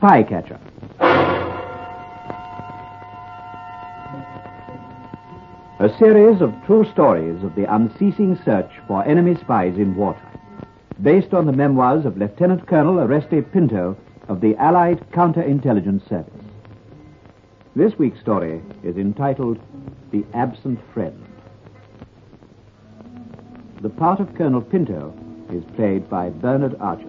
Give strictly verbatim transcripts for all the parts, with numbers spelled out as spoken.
Spycatcher. A series of true stories of the unceasing search for enemy spies in wartime, based on the memoirs of Lieutenant Colonel Oreste Pinto of the Allied Counterintelligence Service. This week's story is entitled The Absent Friend. The part of Colonel Pinto is played by Bernard Archer.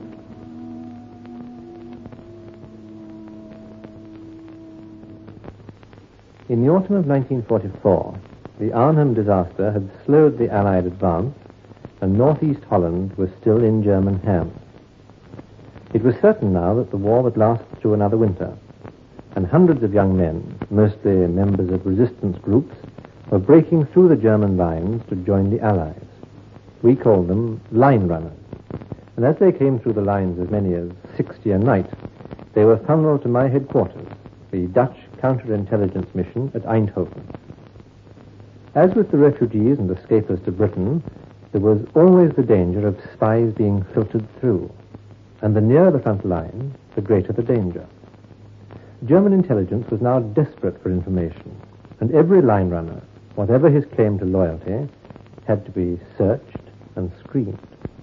In the autumn of nineteen forty-four, the Arnhem disaster had slowed the Allied advance, and northeast Holland was still in German hands. It was certain now that the war would last through another winter, and hundreds of young men, mostly members of resistance groups, were breaking through the German lines to join the Allies. We called them line runners, and as they came through the lines as many as sixty a night, they were funneled to my headquarters, the Dutch counterintelligence mission at Eindhoven. As with the refugees and escapers to Britain, there was always the danger of spies being filtered through, and the nearer the front line, the greater the danger. German intelligence was now desperate for information, and every line runner, whatever his claim to loyalty, had to be searched and screened.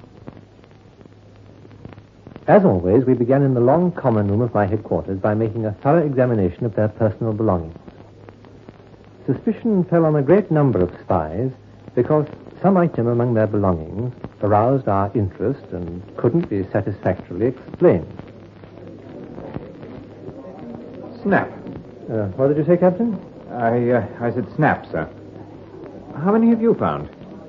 As always, we began in the long common room of my headquarters by making a thorough examination of their personal belongings. Suspicion fell on a great number of spies because some item among their belongings aroused our interest and couldn't be satisfactorily explained. Snap. Uh, what did you say, Captain? I, uh, I said snap, sir. How many have you found?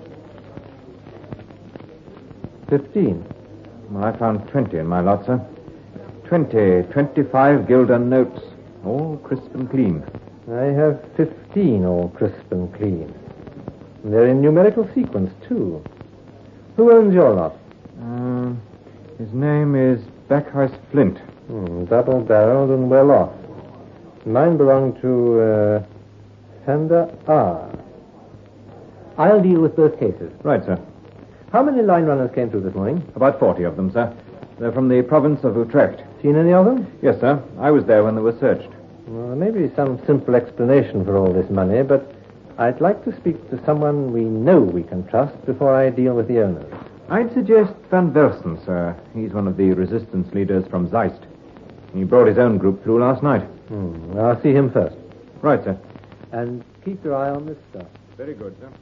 Fifteen. Well, I found twenty in my lot, sir. Twenty, twenty-five Gilder notes, all crisp and clean. I have fifteen, all crisp and clean. And they're in numerical sequence, too. Who owns your lot? Uh, his name is Backhuis Flint. Hmm, double-barreled and well off. Mine belong to, uh, Sander R. I'll deal with both cases. Right, sir. How many line runners came through this morning? About forty of them, sir. They're from the province of Utrecht. Seen any of them? Yes, sir. I was there when they were searched. Well, there may be some simple explanation for all this money, but I'd like to speak to someone we know we can trust before I deal with the owners. I'd suggest Van Versen, sir. He's one of the resistance leaders from Zeist. He brought his own group through last night. Hmm, I'll see him first. Right, sir. And keep your eye on this stuff. Very good, sir.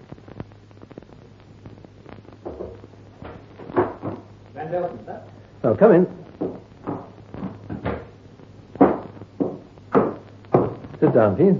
Van Versen, sir. Oh, come in. Sit down, please.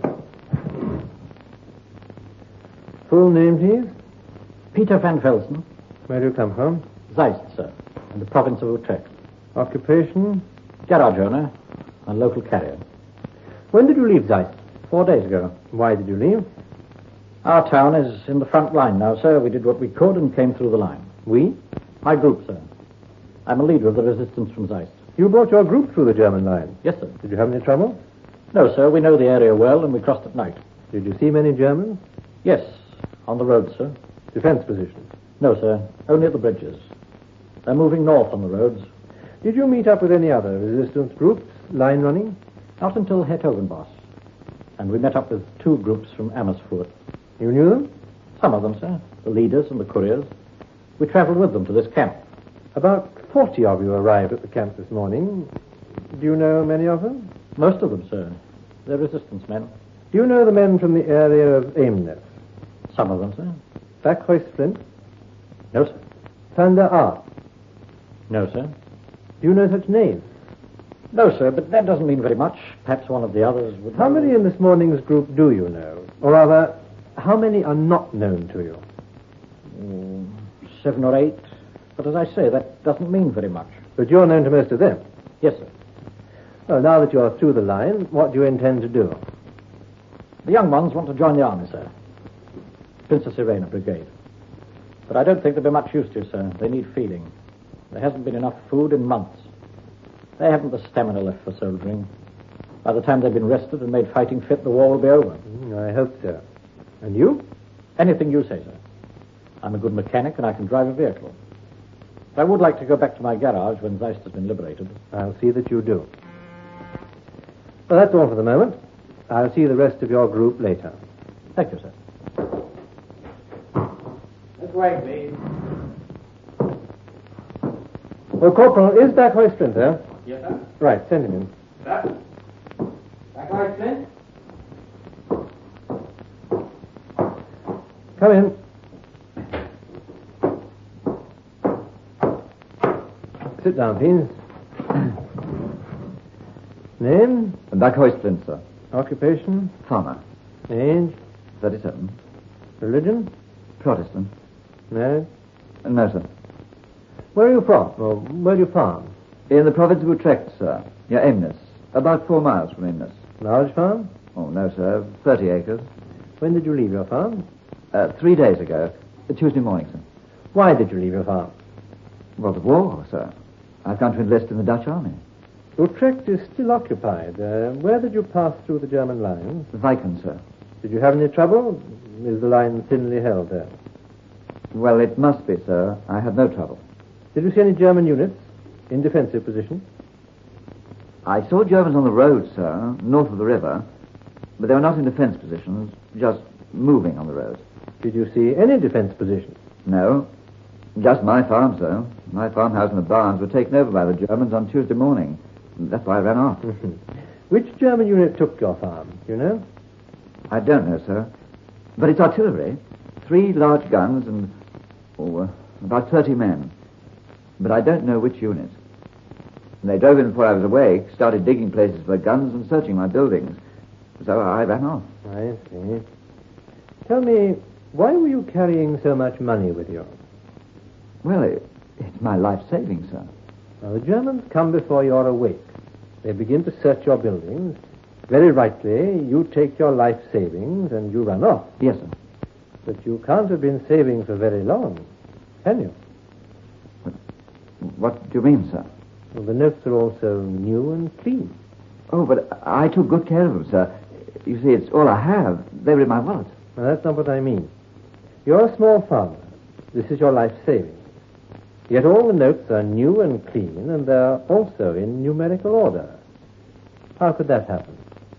Full name, please? Peter Van Velsen. Where do you come from? Zeist, sir, in the province of Utrecht. Occupation? Garage owner and local carrier. When did you leave Zeist? Four days ago. Why did you leave? Our town is in the front line now, sir. We did what we could and came through the line. We? My group, sir. I'm a leader of the resistance from Zeist. You brought your group through the German line? Yes, sir. Did you have any trouble? No, sir. We know the area well and we crossed at night. Did you see many Germans? Yes, on the road, sir. Defense positions? No, sir. Only at the bridges. They're moving north on the roads. Did you meet up with any other resistance groups, line running? Not until Hertogenbosch. And we met up with two groups from Amersfoort. You knew them? Some of them, sir. The leaders and the couriers. We traveled with them to this camp. About forty of you arrived at the camp this morning. Do you know many of them? Most of them, sir. They're resistance men. Do you know the men from the area of Aimness? Some of them, sir. Backhuis Flint? No, sir. Sander R. No, sir. Do you know such names? No, sir, but that doesn't mean very much. Perhaps one of the others would... How many in this morning's group do you know? Or rather, how many are not known to you? Mm, seven or eight. But as I say, that doesn't mean very much. But you're known to most of them? Yes, sir. Well, now that you're through the line, what do you intend to do? The young ones want to join the army, sir. Princess Irene Brigade. But I don't think they'll be much use to you, sir. They need feeding. There hasn't been enough food in months. They haven't the stamina left for soldiering. By the time they've been rested and made fighting fit, the war will be over. Mm, I hope so. And you? Anything you say, sir. I'm a good mechanic and I can drive a vehicle. I would like to go back to my garage when Zeist has been liberated. I'll see that you do. Well, that's all for the moment. I'll see the rest of your group later. Thank you, sir. This way, please. Well, Corporal, is Backhoy Flint there? Yes, sir. Right, send him in. Sir? Back right, Flint? Come in. Sit down, please. Name? Backhoy Flint, sir. Occupation? Farmer. Age? thirty-seven. Religion? Protestant. Married? No, sir. Where are you from? Or where do you farm? In the province of Utrecht, sir. Near Amnes. About four miles from Amnes. Large farm? Oh, no, sir. Thirty acres. When did you leave your farm? Uh, three days ago. Tuesday morning, sir. Why did you leave your farm? Well, the war, sir. I've gone to enlist in the Dutch army. Utrecht is still occupied. Uh, where did you pass through the German lines? Viken, sir. Did you have any trouble? Is the line thinly held there? Well, it must be, sir. I had no trouble. Did you see any German units in defensive position? I saw Germans on the road, sir, north of the river, but they were not in defense positions, just moving on the road. Did you see any defense positions? No, just my farm, sir. My farmhouse and the barns were taken over by the Germans on Tuesday morning. That's why I ran off. Which German unit took your farm? Do you know? I don't know, sir. But it's artillery. Three large guns and oh, uh, about thirty men. But I don't know which unit. And they drove in before I was awake, started digging places for guns and searching my buildings. So I ran off. I see. Tell me, why were you carrying so much money with you? Well, it, it's my life savings, sir. Now, the Germans come before you're awake. They begin to search your buildings. Very rightly, you take your life savings and you run off. Yes, sir. But you can't have been saving for very long, can you? What do you mean, sir? Well, the notes are all so new and clean. Oh, but I took good care of them, sir. You see, it's all I have. They were in my wallet. Now, that's not what I mean. You're a small farmer. This is your life savings. Yet all the notes are new and clean, and they're also in numerical order. How could that happen?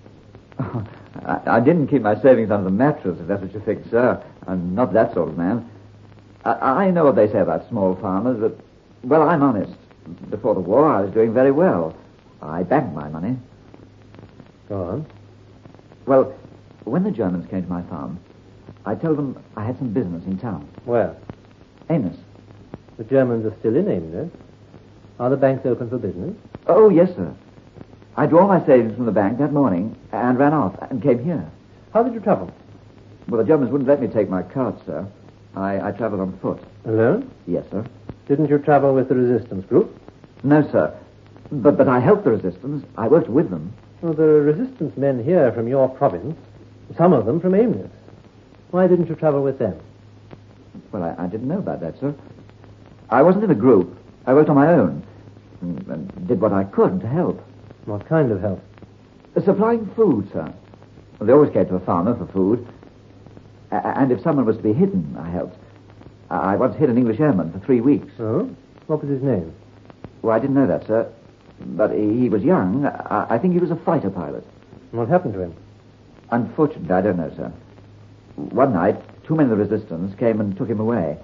I, I didn't keep my savings under the mattress, if that's what you think, sir. I'm not that sort of man. I, I know what they say about small farmers, but, well, I'm honest. Before the war, I was doing very well. I banked my money. Go on. Well, when the Germans came to my farm, I told them I had some business in town. Where? Amnes. The Germans are still in Amnes. Are the banks open for business? Oh, yes, sir. I drew all my savings from the bank that morning and ran off and came here. How did you travel? Well, the Germans wouldn't let me take my cart, sir. I, I travelled on foot. Alone? Yes, sir. Didn't you travel with the resistance group? No, sir. But but I helped the resistance. I worked with them. Well, there are resistance men here from your province. Some of them from Amnes. Why didn't you travel with them? Well, I, I didn't know about that, sir. I wasn't in a group. I worked on my own and, and did what I could to help. What kind of help? Uh, supplying food, sir. Well, they always came to a farmer for food. A- and if someone was to be hidden, I helped. I, I once hid an English airman for three weeks. Oh? What was his name? Well, I didn't know that, sir. But he, he was young. I, I think he was a fighter pilot. What happened to him? Unfortunately, I don't know, sir. One night, two men of the resistance came and took him away.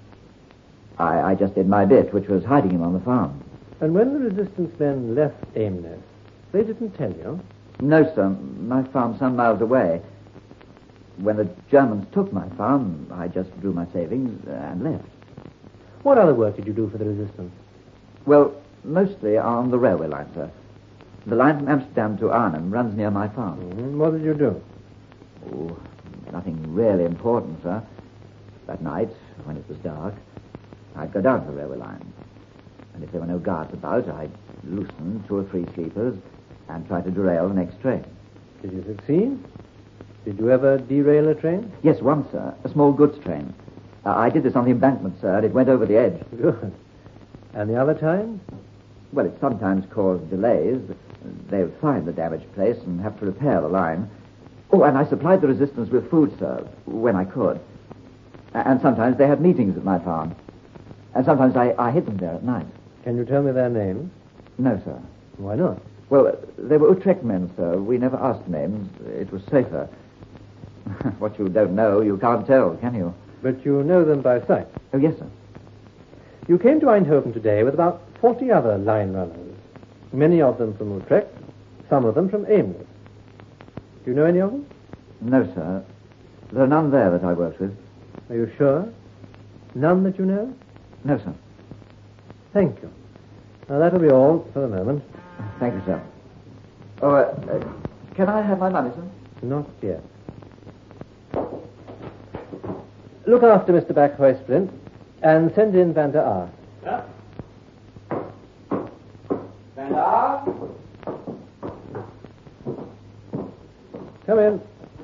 I, I just did my bit, which was hiding him on the farm. And when the resistance men left Amnes, they didn't tell you? No, sir. My farm's some miles away. When the Germans took my farm, I just drew my savings and left. What other work did you do for the resistance? Well, mostly on the railway line, sir. The line from Amsterdam to Arnhem runs near my farm. Mm-hmm. What did you do? Oh, nothing really important, sir. That night, when it was dark, I'd go down to the railway line. And if there were no guards about, I'd loosen two or three sleepers and try to derail the next train. Did you succeed? Did you ever derail a train? Yes, once, sir. A small goods train. Uh, I did this on the embankment, sir, and it went over the edge. Good. And the other times? Well, it sometimes caused delays. They would find the damaged place and have to repair the line. Oh, and I supplied the resistance with food, sir, when I could. And sometimes they had meetings at my farm. And sometimes I, I hid them there at night. Can you tell me their names? No, sir. Why not? Well, they were Utrecht men, sir. We never asked names. It was safer. What you don't know, you can't tell, can you? But you know them by sight. Oh, yes, sir. You came to Eindhoven today with about forty other line runners, many of them from Utrecht, some of them from Eemnes. Do you know any of them? No, sir. There are none there that I worked with. Are you sure? None that you know? No, sir. Thank you. Now, that'll be all for the moment. Thank you, sir. Oh, uh, uh, can I have my money, sir? Not yet. Look after Mister Backhoysplint and send in Van der Aar. Yeah. Van der Aar? Come in.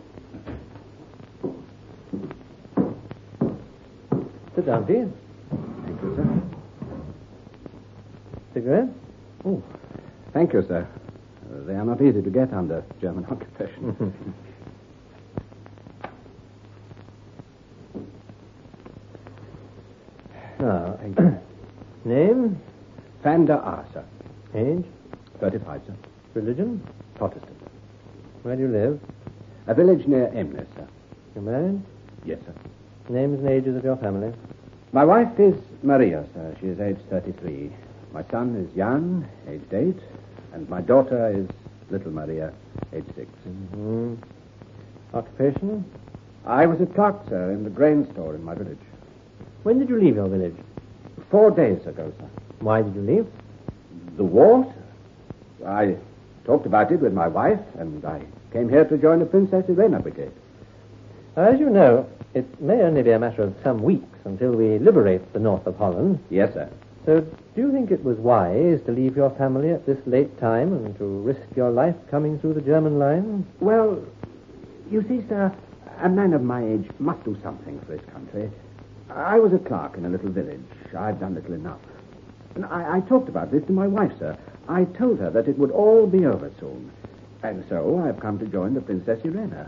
Sit down, please. Thank you, sir. Cigarette? Oh, thank you, sir. Uh, they are not easy to get under German occupation. Now, name? Van der Aar, sir. Age? thirty-five, sir. Religion? Protestant. Where do you live? A village near Eemnes, sir. You married? Yes, sir. Names and ages of your family? My wife is Maria, sir. She is aged thirty-three. My son is Jan, aged eight. And my daughter is little Maria, aged six. Mm-hmm. Occupation? I was a clerk, sir, in the grain store in my village. When did you leave your village? Four days ago, sir. Why did you leave? The war, sir. I talked about it with my wife, and I came here to join the Princess Irena Brigade. As you know, it may only be a matter of some weeks until we liberate the north of Holland. Yes, sir. So do you think it was wise to leave your family at this late time and to risk your life coming through the German lines? Well, you see, sir, a man of my age must do something for his country. I was a clerk in a little village. I've done little enough. And I, I talked about this to my wife, sir. I told her that it would all be over soon. And so I've come to join the Princess Irena.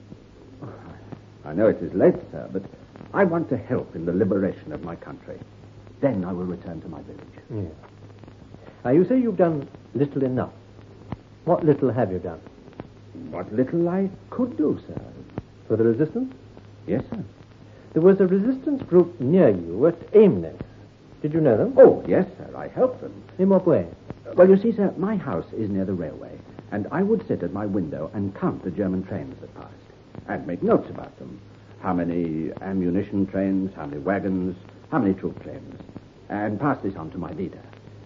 I know it is late, sir, but I want to help in the liberation of my country. Then I will return to my village. Yes. Now, you say you've done little enough. What little have you done? What little I could do, sir. For the resistance? Yes, sir. There was a resistance group near you at Eemnes. Did you know them? Oh, yes, sir. I helped them. In what way? Well, you see, sir, my house is near the railway, and I would sit at my window and count the German trains that passed, and make notes about them. How many ammunition trains, how many wagons, how many troop trains, and pass this on to my leader.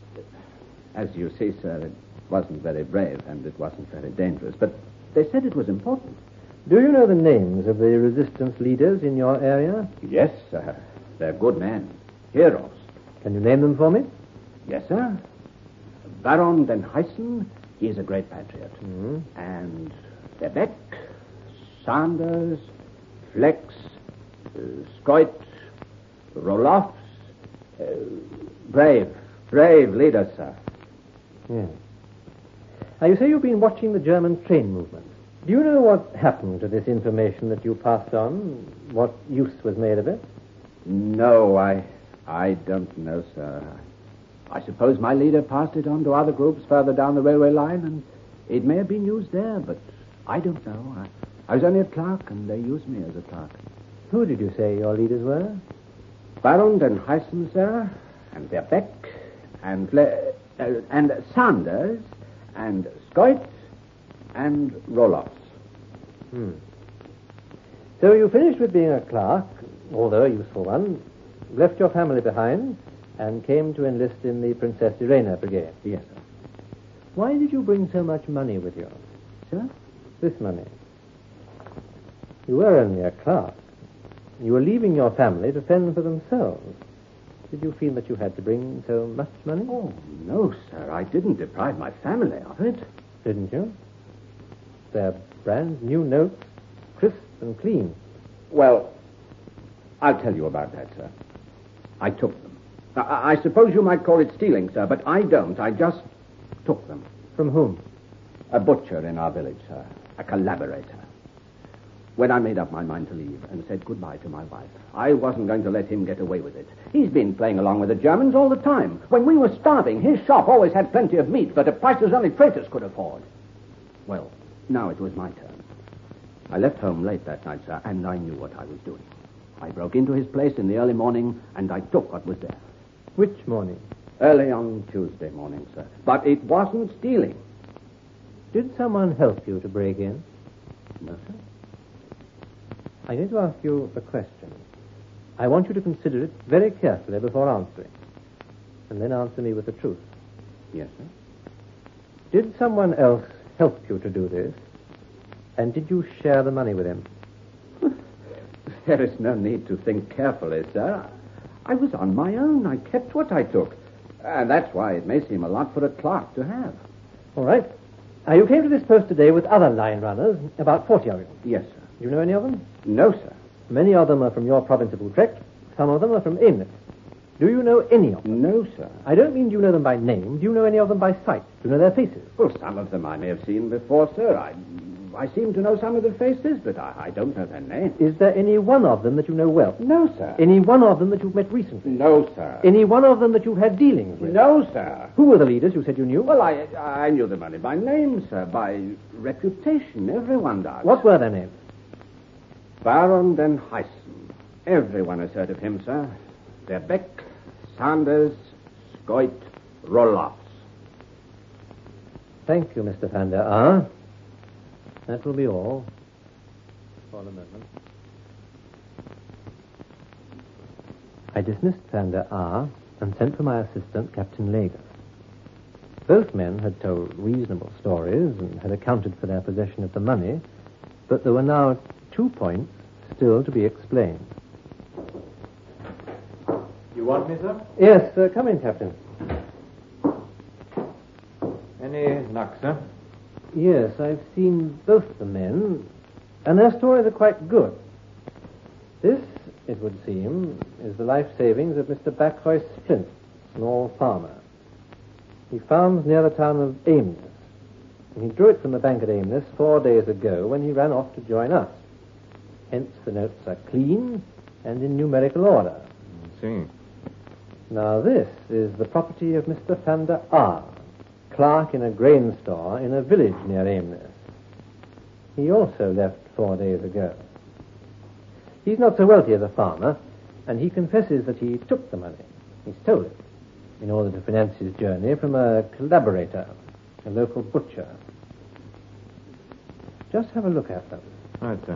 As you see, sir, it wasn't very brave, and it wasn't very dangerous, but they said it was important. Do you know the names of the resistance leaders in your area? Yes, sir. They're good men. Heroes. Can you name them for me? Yes, sir. Baron den Huyssen, he is a great patriot. Mm-hmm. And De Beck, Sanders, Flex, uh, Scoit, Rolofs, uh, brave, brave leaders, sir. Yes. Now, you say you've been watching the German train movement. Do you know what happened to this information that you passed on? What use was made of it? No, I, I don't know, sir. I suppose my leader passed it on to other groups further down the railway line, and it may have been used there, but I don't know. I, I was only a clerk, and they used me as a clerk. Who did you say your leaders were? Baron den Huyssen, sir, and De Beck, and Fle- uh, and Sanders, and Scoit, and Rolofs. Hmm. So you finished with being a clerk, although a useful one, left your family behind, and came to enlist in the Princess Irena Brigade. Yes, sir. Why did you bring so much money with you? Sir? This money. You were only a clerk. You were leaving your family to fend for themselves. Did you feel that you had to bring so much money? Oh, no, sir. I didn't deprive my family of it. Didn't you? They're brand new notes, crisp and clean. Well, I'll tell you about that, sir. I took them. Now, I, I suppose you might call it stealing, sir, but I don't. I just took them. From whom? A butcher in our village, sir. A collaborator. When I made up my mind to leave and said goodbye to my wife, I wasn't going to let him get away with it. He's been playing along with the Germans all the time. When we were starving, his shop always had plenty of meat, but at prices only traitors could afford. Well, now it was my turn. I left home late that night, sir, and I knew what I was doing. I broke into his place in the early morning, and I took what was there. Which morning? Early on Tuesday morning, sir. But it wasn't stealing. Did someone help you to break in? No, sir. I'm going to ask you a question. I want you to consider it very carefully before answering. And then answer me with the truth. Yes, sir. Did someone else help you to do this? And did you share the money with him? There is no need to think carefully, sir. I was on my own. I kept what I took. And that's why it may seem a lot for a clerk to have. All right. Now, you came to this post today with other line runners, about forty of you. Yes, sir. Do you know any of them? No, sir. Many of them are from your province of Utrecht. Some of them are from Eemnes. Do you know any of them? No, sir. I don't mean do you know them by name. Do you know any of them by sight? Do you know their faces? Well, some of them I may have seen before, sir. I, I seem to know some of the faces, but I, I don't know their names. Is there any one of them that you know well? No, sir. Any one of them that you've met recently? No, sir. Any one of them that you've had dealings with? No, sir. Who were the leaders you said you knew? Well, I I knew them only by name, sir. By reputation. Everyone does. What were their names? Baron den Heissen. Everyone has heard of him, sir. Verbeck, Sanders, Scoit, Roloffs. Thank you, Mister van der Aar. That will be all for the moment. I dismissed van der Aar and sent for my assistant, Captain Lager. Both men had told reasonable stories and had accounted for their possession of the money, but there were now two points still to be explained. You want me, sir? Yes, uh, come in, Captain. Any luck, sir? Yes, I've seen both the men, and their stories are quite good. This, it would seem, is the life savings of Mister Backhoist Flint, small farmer. He farms near the town of Eemnes, and he drew it from the bank at Eemnes four days ago when he ran off to join us. Hence the notes are clean and in numerical order. I see. Now this is the property of Mister van der Aar, clerk in a grain store in a village near Eemnes. He also left four days ago. He's not so wealthy as a farmer, and he confesses that he took the money. He stole it in order to finance his journey from a collaborator, a local butcher. Just have a look at them. Right, sir.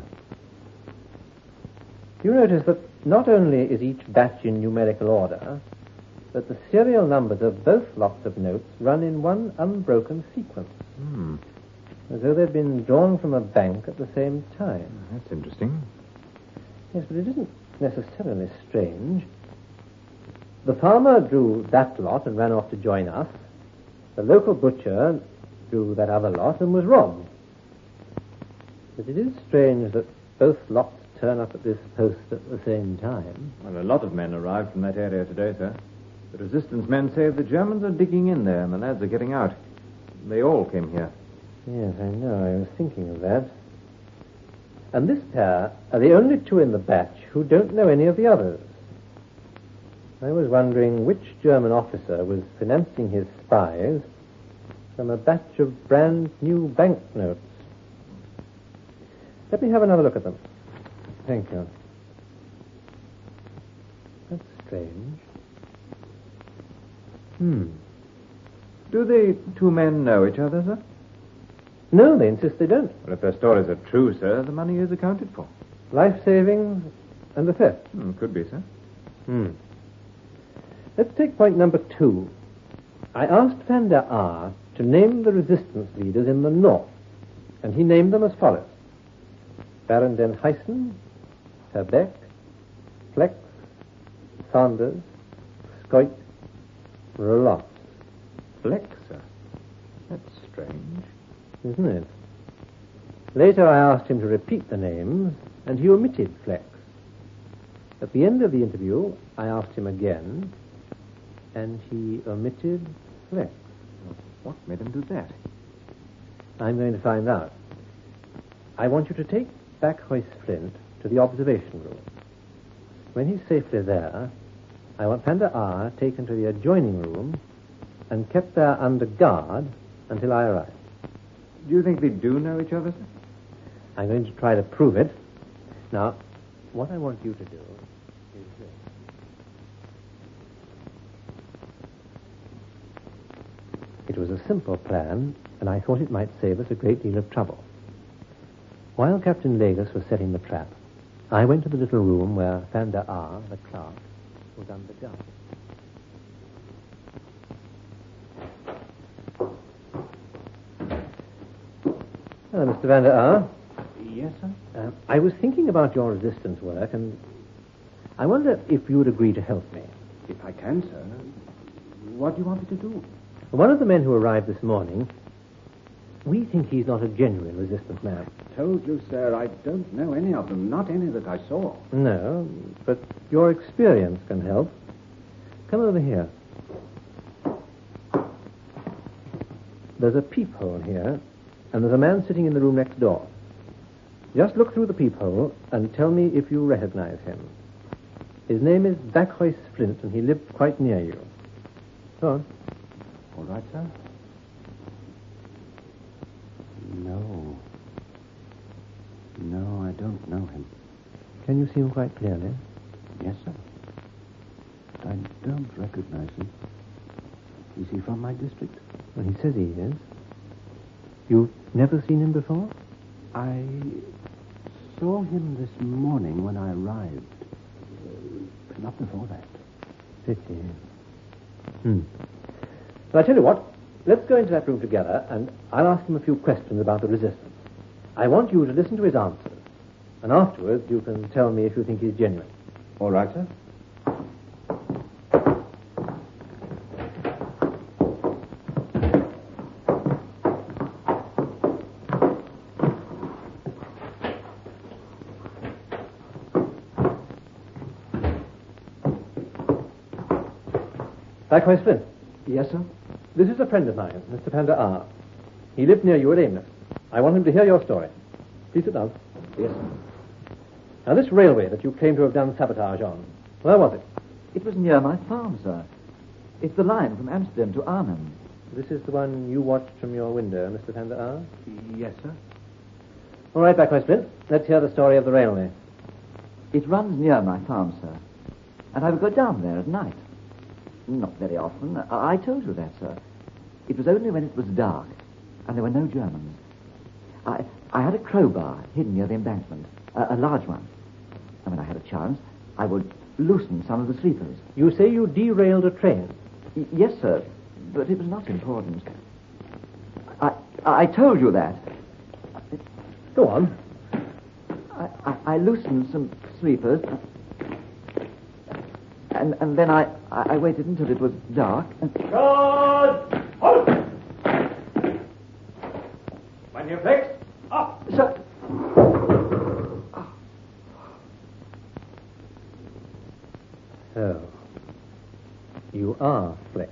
You notice that not only is each batch in numerical order, but the serial numbers of both lots of notes run in one unbroken sequence, Hmm. as though they'd been drawn from a bank at the same time. That's interesting. Yes, but it isn't necessarily strange. The farmer drew that lot and ran off to join us. The local butcher drew that other lot and was robbed. But it is strange that both lots turn up at this post at the same time. Well, a lot of men arrived from that area today, sir. The resistance men say the Germans are digging in there and the lads are getting out. They all came here. Yes, I know. I was thinking of that. And this pair are the only two in the batch who don't know any of the others. I was wondering which German officer was financing his spies from a batch of brand new banknotes. Let me have another look at them. Thank you. That's strange. Hmm. Do the two men know each other, sir? No, they insist they don't. Well, if their stories are true, sir, the money is accounted for. Life savings and the theft. Hmm, could be, sir. Hmm. Let's take point number two. I asked van der Aar to name the resistance leaders in the north, and he named them as follows. Baron den Heissen, Verbeck, Flex, Sanders, Scoit, Roloff. Fleck, sir. That's strange. Isn't it? Later I asked him to repeat the names, and he omitted Flex. At the end of the interview, I asked him again, and he omitted Flex. What made him do that? I'm going to find out. I want you to take Backhoist Flint to the observation room. When he's safely there, I want Vander Aar taken to the adjoining room and kept there under guard until I arrive. Do you think they do know each other, sir? I'm going to try to prove it. Now, what I want you to do is this. It was a simple plan, and I thought it might save us a great deal of trouble. While Captain Legos was setting the trap, I went to the little room where Vander Aar, the clerk, was under guard. Hello, Mister Vander Aar. Yes, sir? Uh, I was thinking about your resistance work, and I wonder if you would agree to help me. If I can, sir. What do you want me to do? One of the men who arrived this morning, we think he's not a genuine resistance man. Told you, sir, I don't know any of them. Not any that I saw. No, but your experience can help. Come over here. There's a peephole here, and there's a man sitting in the room next door. Just look through the peephole and tell me if you recognize him. His name is Backhoist Flint, and he lived quite near you. Go on. All right, sir. No. No, I don't know him. Can you see him quite clearly? Yes, sir. But I don't recognize him. Is he from my district? Well, he says he is. You've never seen him before? I saw him this morning when I arrived. Uh, not before that. Pity. Hmm. Well, I tell you what. Let's go into that room together, and I'll ask him a few questions about the resistance. I want you to listen to his answers, and afterwards you can tell me if you think he's genuine. All right, sir. Backhoist Flint. Yes, sir? This is a friend of mine, Mister Vander Aar. He lived near you at Aimless. I want him to hear your story. Please sit down. Yes, sir. Now, this railway that you claim to have done sabotage on, where was it? It was near my farm, sir. It's the line from Amsterdam to Arnhem. This is the one you watched from your window, Mister Vander Aar? Yes, sir. All right, Backhoist Flint. Let's hear the story of the railway. It runs near my farm, sir. And I would go down there at night. Not very often. I, I told you that, sir. It was only when it was dark and there were no Germans. I, I had a crowbar hidden near the embankment, a, a large one. And when I had a chance, I would loosen some of the sleepers. You say you derailed a train? Y- yes, sir, but it was not important. I, I told you that. Go on. I, I, I loosened some sleepers, and, and then I, I waited until it was dark. And... Guard! Halt! When you fix, up! Sir, So, you are Flex.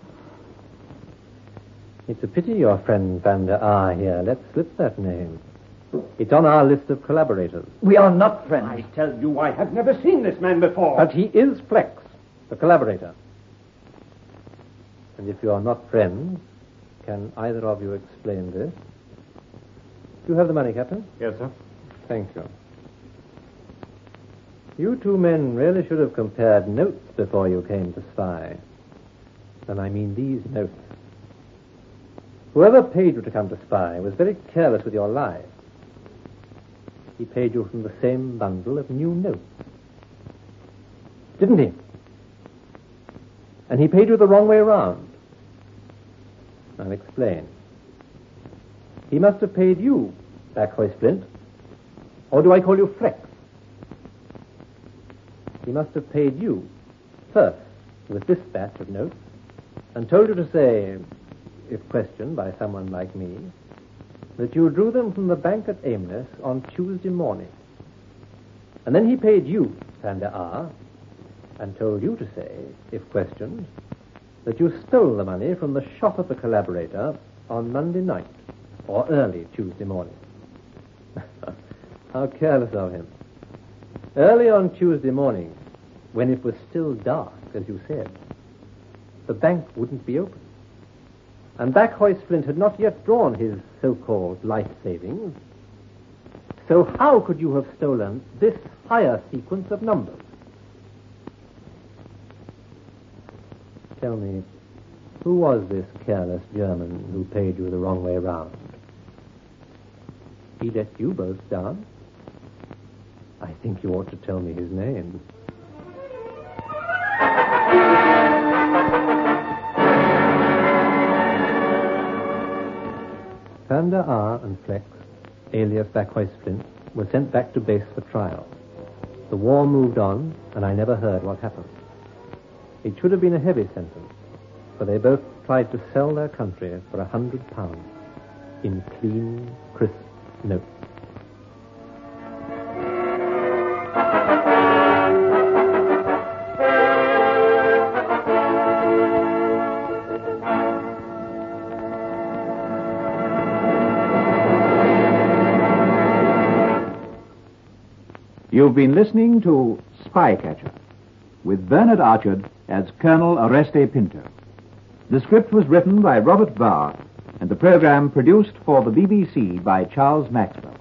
It's a pity your friend Vander Aar here let slip that name. It's on our list of collaborators. we are not friends. I tell you, I have never seen this man before. But he is Flex, the collaborator. And if you are not friends, can either of you explain this? Do you have the money, Captain? Yes, sir. Thank you. You two men really should have compared notes before you came to spy. And I mean these notes. Whoever paid you to come to spy was very careless with your lives. He paid you from the same bundle of new notes. Didn't he? And he paid you the wrong way around. I'll explain. He must have paid you, Backhoist Flint. Or do I call you Flex? He must have paid you first with this batch of notes and told you to say, if questioned by someone like me, that you drew them from the bank at Aimless on Tuesday morning. And then he paid you, Vander Aar, and told you to say, if questioned, that you stole the money from the shop of the collaborator on Monday night, or early Tuesday morning. How careless of him. Early on Tuesday morning, when it was still dark, as you said, the bank wouldn't be open. And Backhoist Flint had not yet drawn his so-called life savings. So how could you have stolen this higher sequence of numbers? Tell me, who was this careless German who paid you the wrong way round? He let you both down. I think you ought to tell me his name. Van der Aar and Flex, alias Backhoist Flint, were sent back to base for trial. The war moved on, and I never heard what happened. It should have been a heavy sentence, for they both tried to sell their country for a hundred pounds in clean, crisp notes. You've been listening to Spycatcher, with Bernard Archard as Colonel Oreste Pinto. The script was written by Robert Barr, and the program produced for the B B C by Charles Maxwell.